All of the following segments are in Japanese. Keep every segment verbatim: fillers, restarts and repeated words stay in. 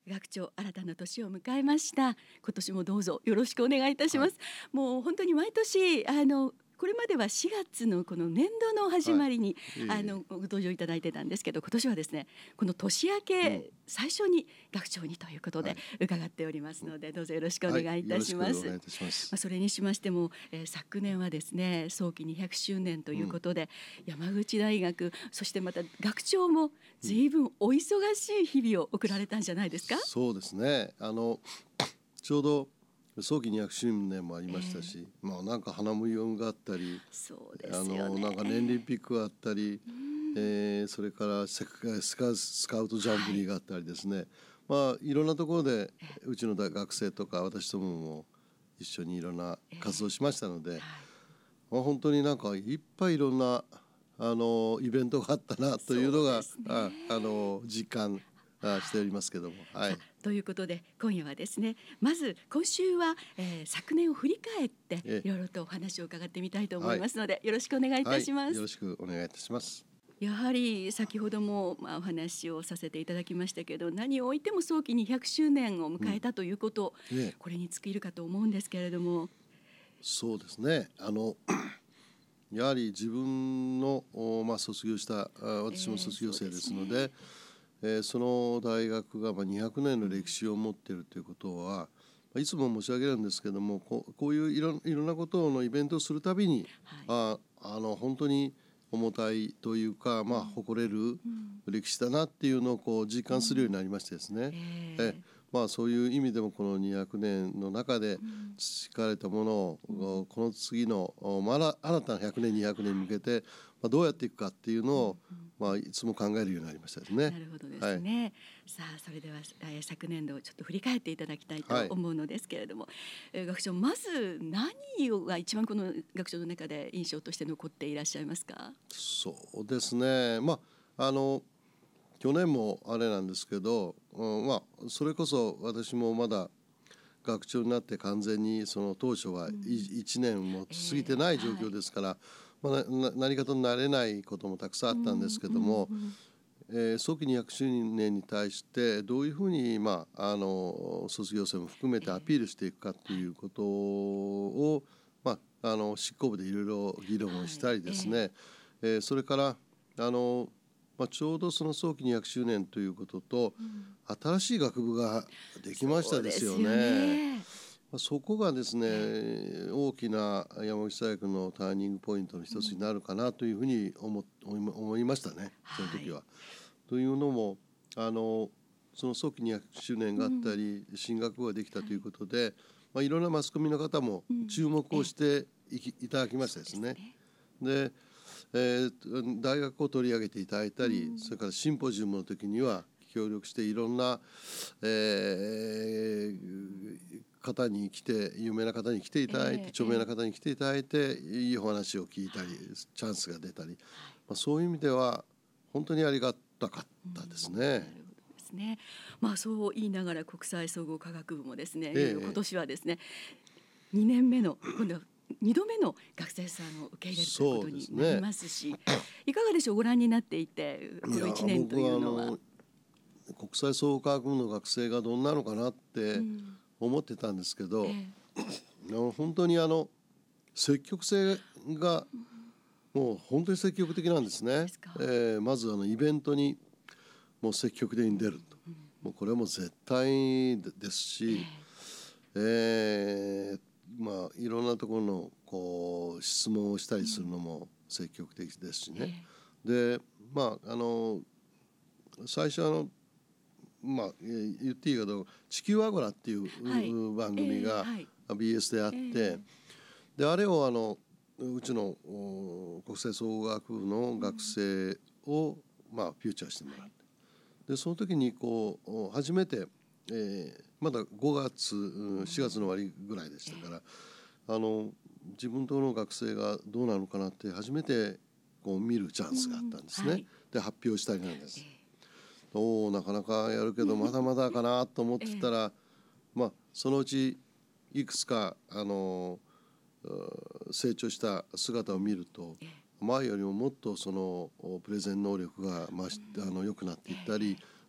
学長、新たな年を迎えました。今年もどうぞよろしくお願いいたします、はい、もう本当に毎年あのこれまではしがつのこの年度の始まりに、はい、あのご登場いただいてたんですけど、今年はですねこの年明け、うん、最初に学長にということで伺っておりますので、はい、どうぞよろしくお願いいたします。 はい、よろしくお願いいたします。 まあ、それにしましても、えー、昨年はですね早期にひゃくしゅうねんということで、うん、山口大学そしてまた学長も随分お忙しい日々を送られたんじゃないですか。うん、 そうですね、あのちょうど早期にひゃくしゅうねんもありましたし、えー、まあなんか花無用があったり、 そうですよね、 あのなんか年輪ピックがあったり、えー、それからスカ、スカウトジャンブリーがあったりですね、はい、まあいろんなところでうちの学生とか私どもも一緒にいろんな活動しましたので、えーはい、まあ、本当になんかいっぱいいろんなあのイベントがあったなというのが、ね、ああの実感しておりますけども、はい、 ということで今夜はですねまず今週は、えー、昨年を振り返っていろいろとお話を伺ってみたいと思いますので、はい、よろしくお願いいたします、 はい、よろしくお願いいたします。 やはり先ほどもまあお話をさせていただきましたけど、何をおいても早期にひゃくしゅうねんを迎えたということ、うんね、これに尽きるかと思うんですけれども。 そうですね、あのやはり自分の、まあ、卒業した私も卒業生ですので、えー そ, で、ねえー、その大学がまあにひゃくねんの歴史を持っているということは、うん、いつも申し上げるんですけども、こう、こういういろ、いろんなことのイベントをするたびに、はい、ああの本当に重たいというか、まあ、誇れる歴史だなっていうのをこう実感するようになりましてですね、うんえーまあ、そういう意味でもこのにひゃくねんの中で培われたものを、うん、この次の、まあ、新たなひゃくねんにひゃくねんに向けて、まあ、どうやっていくかっていうのを、うんまあ、いつも考えるようになりましたですね。 なるほどですね、はい、さあそれでは、えー、昨年度をちょっと振り返っていただきたいと思うのですけれども、はいえー、学長まず何が一番この学長の中で印象として残っていらっしゃいますか。 そうですね、まああの去年もあれなんですけど、うんまあ、それこそ私もまだ学長になって完全にその当初はいちねんも過ぎてない状況ですから、うんえーはいまあ、何かと慣れないこともたくさんあったんですけども、うんうんうんえー、早期にひゃくしゅうねんに対してどういうふうに、まあ、あの卒業生も含めてアピールしていくかということを、まあ、あの執行部でいろいろ議論をしたりですね、はいえーえー、それからあのまあ、ちょうどその早期にひゃくしゅうねんということと、うん、新しい学部ができましたですよね。 そうですよね。まあ、そこがですね、ね大きな山口大学のターニングポイントの一つになるかなというふうに 思, 思いましたね、その時は。はい、というのもあのその早期にひゃくしゅうねんがあったり、うん、新学部ができたということで、はいまあ、いろんなマスコミの方も注目をしてい, き、うん、いただきましたですね。でえー、大学を取り上げていただいたり、うん、それからシンポジウムの時には協力していろんな、えー、方に来て有名な方に来ていただいて、えー、著名な方に来ていただいて、えー、いいお話を聞いたり、はい、チャンスが出たり、はいまあ、そういう意味では本当にありがたかったですね。うん、なるほどですね。まあ、そう言いながら国際総合科学部もですね、いよいよ今年はですね、えー、にねんめの今度はにどめの学生さんを受け入れるということになりますし、ね、いかがでしょう、ご覧になっていてこのいちねんというのは。 国際総合科学部の学生がどんなのかなって思ってたんですけど、うんええ、本当にあの積極性がもう本当に積極的なんですね。えー、まずあのイベントにもう積極的に出ると、うん、もうこれはもう絶対ですし、えーえーまあ、いろんなところのこう質問をしたりするのも積極的ですしね、うん、でまああの最初あのまあ言っていいかどうか地球アゴラっていう、はい、番組が ビーエス であって、えーはい、であれをあのうちの国際総合学部の学生を、うんまあ、フューチャーしてもらって、はい、でその時にこう初めてえー、まだごがつしがつの終わりぐらいでしたから、えー、あの自分との学生がどうなのかなって初めてこう見るチャンスがあったんですね、うんはい、で発表したりなんです、えー、おなかなかやるけどまだまだかなと思ってたら、えーまあ、そのうちいくつかあの成長した姿を見ると、えー、前よりももっとそのプレゼン能力が増し、うん、あの良くなっていったり、えー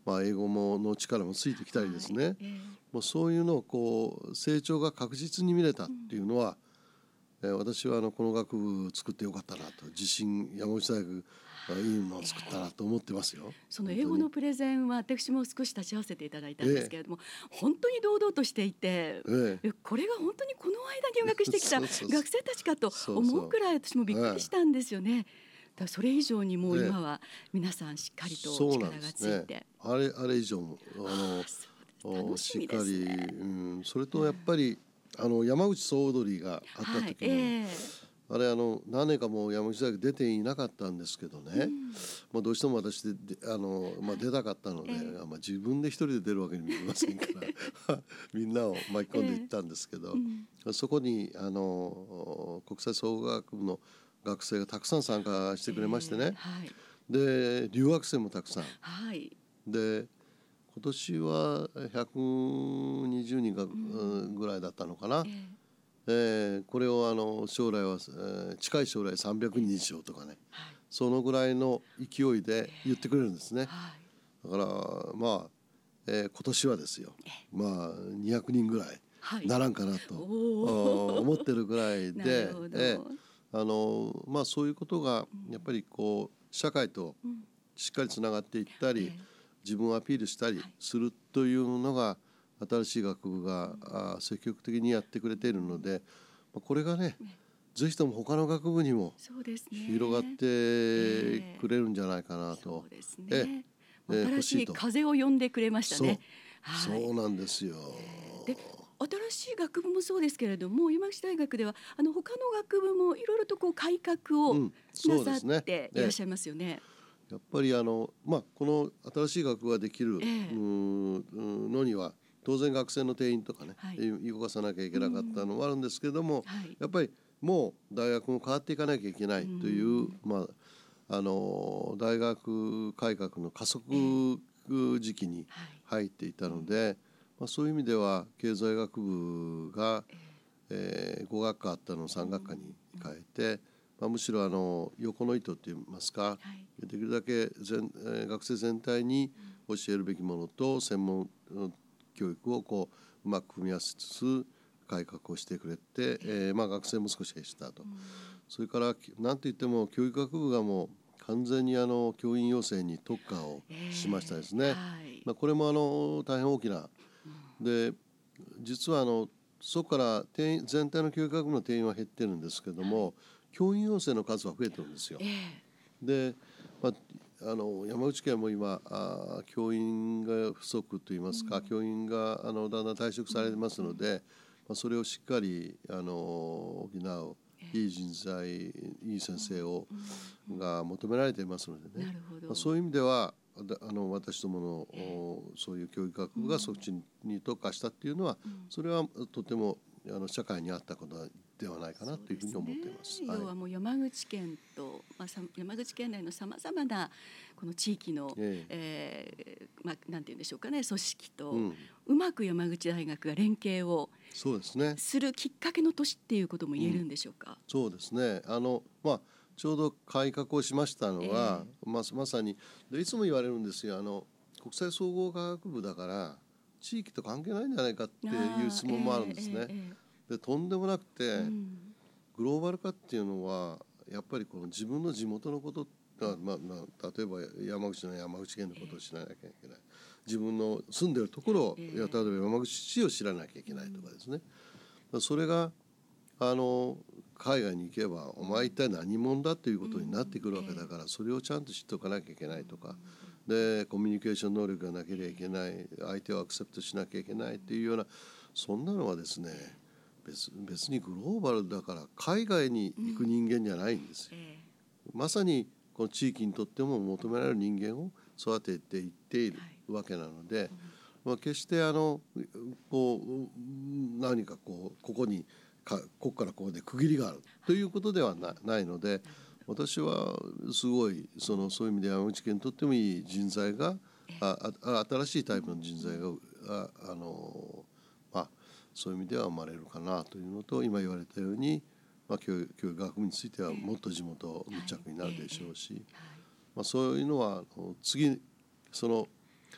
まあ、英語もの力もついてきたりですね、 はいえーもうそういうのをこう成長が確実に見れたっていうのは、うん、えー私はあのこの学部を作ってよかったなと、自信山口大学がいいのを作ったなと思ってますよ。 その英語のプレゼンは私も少し立ち会わせていただいたんですけれども、えー、本当に堂々としていて、えー、これが本当にこの間入学してきた学生たちかと思うくらい私もびっくりしたんですよね。だからそれ以上にもう今は皆さんしっかりと力がついて、ね、 あれあれ以上もあのしっかり、うん、それとやっぱり、うん、あの山口総踊りがあった時の、はいえー、あれあの何年かもう山口大学出ていなかったんですけどね、うん、まあ、どうしても私であの、まあ、出たかったので、はいえーまあ、自分で一人で出るわけにもいきませんからみんなを巻き込んでいったんですけど、えーうん、そこにあの国際総合学部の学生がたくさん参加してくれましてね、えーはい、で留学生もたくさん、はい、で今年はひゃくにじゅうにんが、うん、ぐらいだったのかな、えーえー、これをあの将来は、えー、近い将来さんびゃくにんにしようとかね、はい、そのぐらいの勢いで言ってくれるんですね、えーはい、だからまあ、えー、今年はですよ、まあにひゃくにんぐらいならんかなと、はい、思ってるぐらいでえーあのまあ、そういうことがやっぱりこう社会としっかりつながっていったり、うん、自分をアピールしたりするというのが新しい学部が、うん、積極的にやってくれているので、これがね、うん、ぜひとも他の学部にも広がってくれるんじゃないかなと、 そうですね、ええ、新しい風を呼んでくれましたね。 そう、はい、そうなんですよ。 で新しい学部もそうですけれども、山口大学ではあの他の学部もいろいろとこう改革をなさっていらっしゃいますよね。うんねええ、やっぱりあの、まあ、この新しい学部ができる、ええ、のには当然学生の定員とかね、はい、動かさなきゃいけなかったのもあるんですけども、はい、やっぱりもう大学も変わっていかなきゃいけないという、まあ、あの大学改革の加速時期に入っていたので、ええはいまあ、そういう意味では経済学部が、えー、ご学科あったのをさん学科に変えて、まあ、むしろあの横の糸といいますか、はい、できるだけ全、えー、学生全体に教えるべきものと専門教育をこううまく組み合わせつつ改革をしてくれて、えーまあ、学生も少し減ったと、うん、それから何といっても教育学部がもう完全にあの教員養成に特化をしましたですね、えーはいまあ、これもあの大変大きなで実はあのそこから定員全体の教育学部の定員は減ってるんですけども、はい、教員養成の数は増えてるんですよ。えー、で、まあ、あの山口県も今あ教員が不足といいますか、うん、教員があのだんだん退職されてますので、うんまあ、それをしっかりあの補ういい人材いい先生を、うん、が求められていますのでね、まあ、そういう意味ではあの私どもの、えー、そういう教育学部がそっちに特化したっていうのは、うん、それはとてもあの社会に合ったことではないかなというふうに思っています。 そうですね、要はもう山口県と、まあ、山口県内のさまざまなこの地域の、えーえーまあ、なんていうんでしょうかね、組織と、うん、うまく山口大学が連携をそうですねするきっかけの年っていうことも言えるんでしょうか。うん、 そうですね、あの、まあちょうど改革をしましたのは、えーまあ、まさにでいつも言われるんですよ、あの国際総合科学部だから地域と関係ないんじゃないかっていう質問もあるんですね。えーえーえー、でとんでもなくて、うん、グローバル化っていうのはやっぱりこの自分の地元のことが、まあまあ、例えば山口の山口県のことを知らなきゃいけない、自分の住んでるところを、えー、例えば山口市を知らなきゃいけないとかですね、うん、それがあの海外に行けばお前一体何者だということになってくるわけだから、それをちゃんと知っておかなきゃいけないとかで、コミュニケーション能力がなければいけない、相手をアクセプトしなきゃいけないというような、そんなのはですね、別、別にグローバルだから海外に行く人間じゃないんですよ。まさにこの地域にとっても求められる人間を育てていっているわけなので、まあ、決してあのこう何かこうここにかここからここで区切りがあるということでは な, ないので、私はすごいそのそういう意味で山口県にとってもいい人材がああ新しいタイプの人材がああの、まあ、そういう意味では生まれるかなというのと、今言われたように、まあ、教育、教育学部についてはもっと地元密着になるでしょうし、まあ、そういうのは次その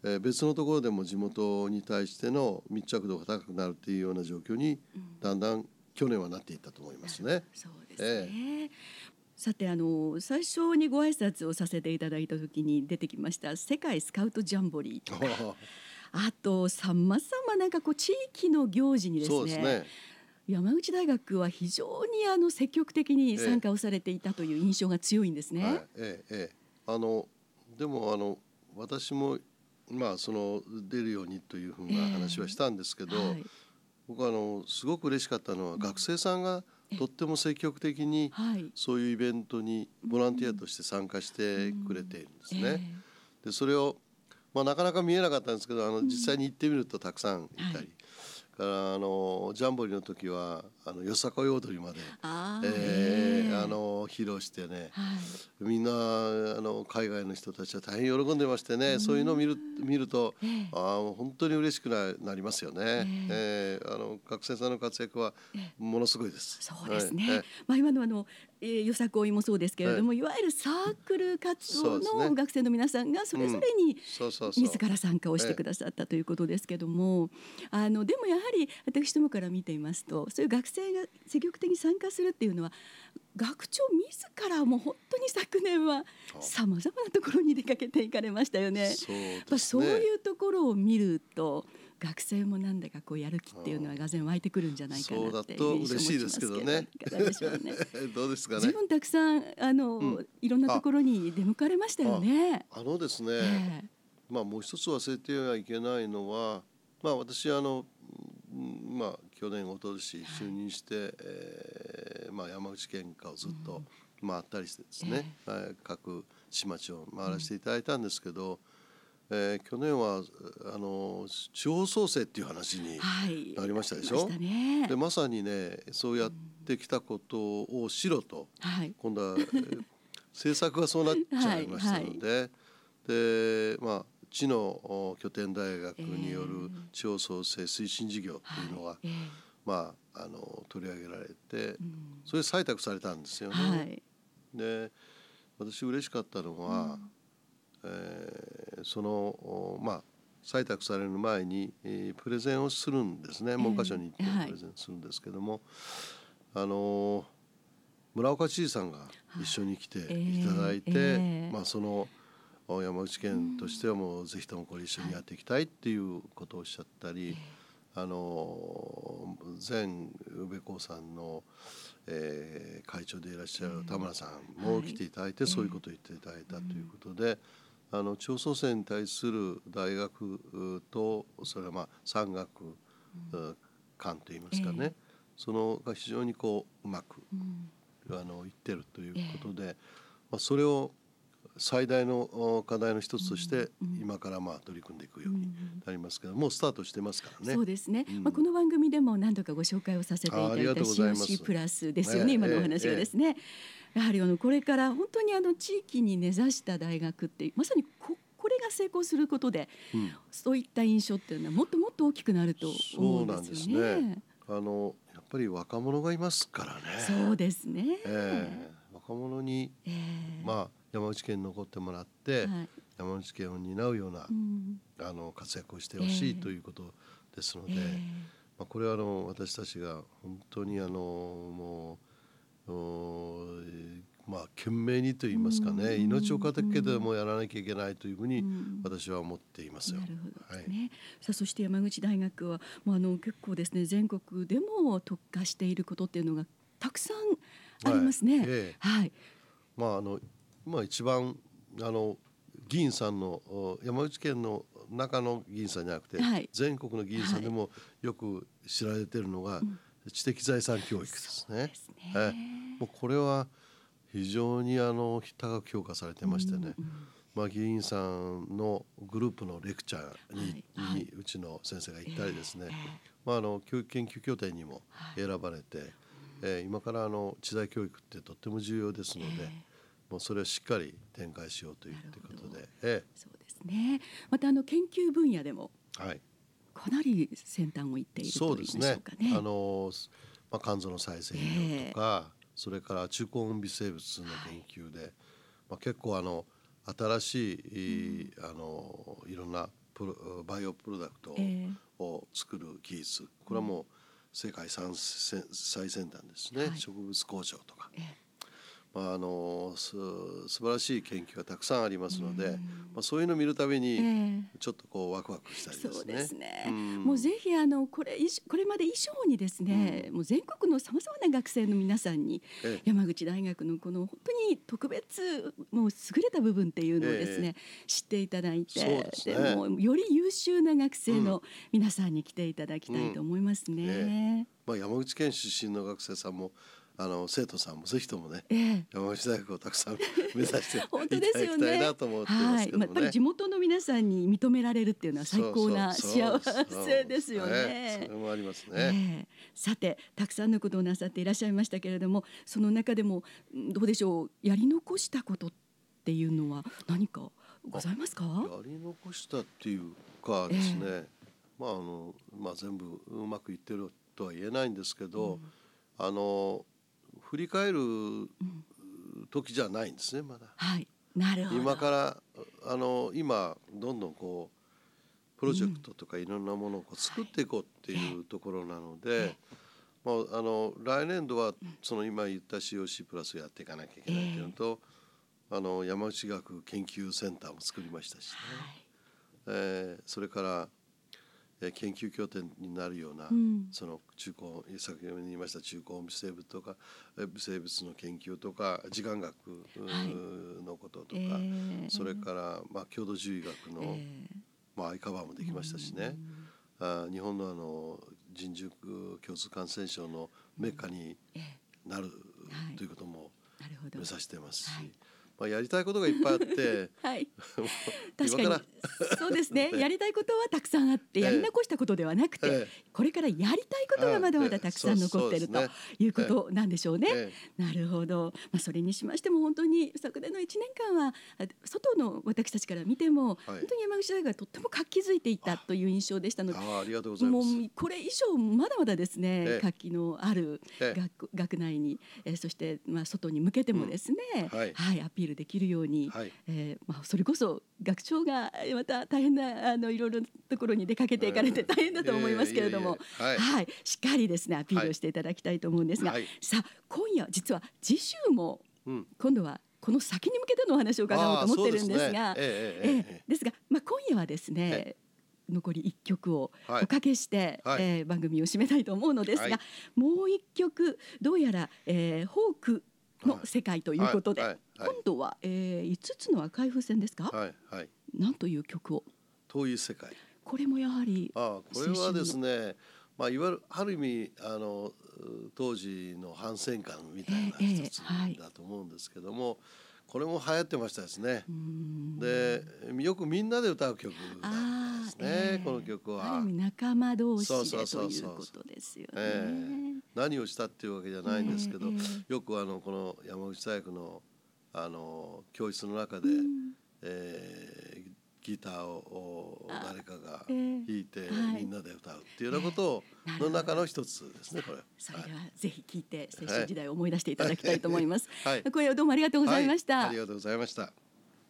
えー別のところでも地元に対しての密着度が高くなるっていうような状況にだんだん去年はなっていったと思いますね。 そうですね。さてあの最初にご挨拶をさせていただいた時に出てきました世界スカウトジャンボリーとか、あとさまざまなんかこう地域の行事にですね、 そうですね。 山口大学は非常にあの積極的に参加をされていたという印象が強いんですね。 はい、ええええ、あのでもあの私もまあその出るようにというふうな話はしたんですけど、 はい、 僕はあのすごく嬉しかったのは、学生さんがとっても積極的にはい、 そういうイベントにボランティアとして参加してくれているんですね。 えでそれを、まあ、なかなか見えなかったんですけど、あの実際に行ってみるとたくさんいたり、 はいからあのジャンボリーの時はあのよさこい踊りまで、 あーえーええあの披露してね、 はい、 みんなあの海外の人たちは大変喜んでましてね、そういうのを見る見ると、 ええあーもう本当に嬉しくな、なりますよね。 ええーあの学生さんの活躍はものすごいです。 そうですね。 はい、 まあ今のあの、えー、よさこいもそうですけれども、 はいい、わゆるサークル活動そうですね。 の学生の皆さんがそれぞれにそうそうそう。 自ら参加をしてくださったということですけども、あのでもやはり私どもから見ていますと、そういう学生が積極的に参加するっていうのは学長自らも本当に昨年はさまざまなところに出かけていかれましたよね。 そうやっですね。 ぱそういうところを見ると学生もなんだかこうやる気っていうのはがぜん湧いてくるんじゃないかそうだなっていうと印象を持嬉しいでちますすけど、 けどね。 いかがでしょうね。 どうですかね。 随分たくさんあの、 うん。 いろんなとあ、 ころに出向かれましたよね。 あのですね、 ええまあもう一つ忘れてはいけないのは、まあ私あの、うんまあ去年おととし就任して、えーまあ山口県下をずっと回ったりしてですね、はい各市町を回らせていただいたんですけど、えー去年はあの地方創生っていう話にはい、 なりましたでしょ。 ありましたね。 でまさにねそうやってきたことをしろと、 はい、 今度はえー政策がそうなっちゃいましたので、でまあ地のお拠点大学による地方創生推進事業っていうのが、 はい、ええまああの取り上げられて、 うんそれ採択されたんですよね。 はい、 で私嬉しかったのは、えーそのおまあ採択される前に、えープレゼンをするんですね。文科省に行ってはいプレゼンするんですけども、あのー村岡知事さんが一緒に来ていただいて、 ええええまあそのお山口県としてはもうぜひともこれ一緒にやっていきたいっていうことをおっしゃったり、あの前宇部興産の、えー会長でいらっしゃる田村さんも来ていただいて、そういうことを言っていただいたということで、あの地方創生に対する大学うとそれはまあ産学う官といいますかね、そのが非常にこううまくうんあの言ってるということで、まあ、それを最大のお課題の一つとして今からまあ取り組んでいくようになりますけど、もうスタートしてますからね。 そうですね、 うんまあ、この番組でも何度かご紹介をさせていただあありがといたうございますシーオーシー プラスですよね、 ええ今のお話がですね、やはりあのこれから本当にあの地域に根ざした大学ってまさにここれが成功することで、 うんそういった印象っていうのはもっともっと大きくなると思うんでそうなんですすよね。 ね。あのやっぱり若者がいますからね。 そうですね。 ええ若者に、 ええまあ、山口県に残ってもらって、 はい山口県を担うような、 うんあの活躍をしてほしいええということですので、 えまあ、これはあの私たちが本当にあのもうおーまあ懸命にと言いますかね、 うん命を懸けてもやらなきゃいけないというふうにうん私は思っていますよ。 なるほどはいですね。さあそして山口大学はもうあの結構ですね全国でも特化していることっていうのがたくさんありますね。 はいええはい。 まああのまあ一番あの議員さんのお山口県の中の議員さんじゃなくて、 はい全国の議員さんでもよく知られているのが、知的財産教育ですね。 ですね。 ええもうこれは非常にあの高く評価されてましてね、 うんうんまあ、議員さんのグループのレクチャーに,、 はいはいにうちの先生が行ったりですね、 ええまあ、あの教育研究拠点にもはい選ばれて、えー今からあの知財教育ってとっても重要ですので、 ええもうそれをしっかり展開しようというなるほどことで、えそうですね。またあの研究分野でもえはい、 かなり先端を行っているそうですねと言いましょう。かね。 あの、まあ、肝臓の再生医療とか、それから中高温微生物の研究で、まあ、結構あの新しい、あのいろんなプロバイオプロダクトえを作る技術、これはもう世界最先最先端ですね、 はい植物工場とか、 ええまあ、あのす素晴らしい研究がたくさんありますので、 うんまあ、そういうのを見るたびえにえちょっとこうワクワクしたりですね。 そうですね、 んもうぜひあのこれ以上これまで以上にですね、もう全国のさまざまな学生の皆さんにええ山口大学のこの本当に特別もう優れた部分っていうのをですね、知っていただいて、 そうですねもより優秀な学生の皆さんに来ていただきたいと思いますね。 まあ、山口県出身の学生さんもあの生徒さんもぜひともね、 ええ山口大学をたくさん目指していた本当だですよね。 きたいなと思ってまはい、まあ、 すけどもね。 やっぱり地元の皆さんに認められるっていうのは最高なそう幸そうそうせですよそうね。 それもありますね。 ええさてたくさんのことをなさっていらっしゃいましたけれども、その中でもんどうでしょう、やり残したことっていうのは何かございますか？ やり残したっていうかですね、まああのまあ、全部うまくいってるとは言えないんですけど、あの振り返る時じゃないんですね、まだ。 はい、なるほど。 今からあの今どんどんこうプロジェクトとかいろんなものをこう作っていこうっていうところなので、まあ、あの来年度はその今言った シーオーシー プラスをやっていかなきゃいけないっていうのと、あの山口学研究センターも作りましたしね、えーそれからえー研究拠点になるような、 うんその中高先ほど言いました中高微生物とかえー微生物の研究とか時間学うーのこととか、 ええそれからまあ郷土獣医学の、 ええまあ、アイカバーもできましたしね、あー日本のあの人獣共通感染症のメッカにええなるはいということもなるほど。 目指してますし、 はいまあ、やりたいことがいっぱいあってはい、 もう確かに今からそうですね。 ええやりたいことはたくさんあって、 ええやり残したことではなくて、 ええこれからやりたいことがまだまだたくさん残っているとそうそうですいうことなんでしょうね。 えなるほど。まあそれにしましても本当に昨年のいちねんかんはあ外の私たちから見ても、本当に山口大学がとっても活気づいていたという印象でしたので、 ああありがとうございもうます。 これ以上まだまだですね、 ええ活気のあるええ学学内に、えーそしてまあ外に向けてもですね、 うんはいはい、アピールできるように、 はいえーまあ、それこそ学長がまた大変なあのいろいろなところに出かけていかれて大変だと思いますけれども、 ええいえいえいえは、 はいいしっかりですねアピールをしていただきたいと思うんですが、 はいさあ今夜実は次週もうん今度はこの先に向けてのお話を伺おうと思ってるんですが、 あーそうですねええええええええですが、まあ、今夜はですね、残りいっきょくをはいおかけして、 はいえー番組を締めたいと思うのですが、 はいもういっきょくどうやら、えー、ホークの世界ということで、 はいはいはい今度は、えー、いつつの赤い風船ですか、 はいはいなんという曲を、 遠い世界。 これもやはりああこれはですね、まあ、いわゆるある意味あの当時の反戦感みたいなええ一つはいだと思うんですけども、これも流行ってましたですねう。ーんでよくみんなで歌う曲だったあーですね、 えーこの曲あはる意味仲間同士そうそでうそうそうということですよね。 ええ何をしたっていうわけじゃないんですけど、 えええよくあのこの山口大学のあの教室の中で、 うんえーギターをあ誰かがええ弾いてはいみんなで歌うっていうようなことをええなるほどの中の一つですね、これ。 それではぜひ聞いて青春時代を思い出していただきたいと思います。 はい今夜はどうもありがとうございました。 はい、ありがとうございました。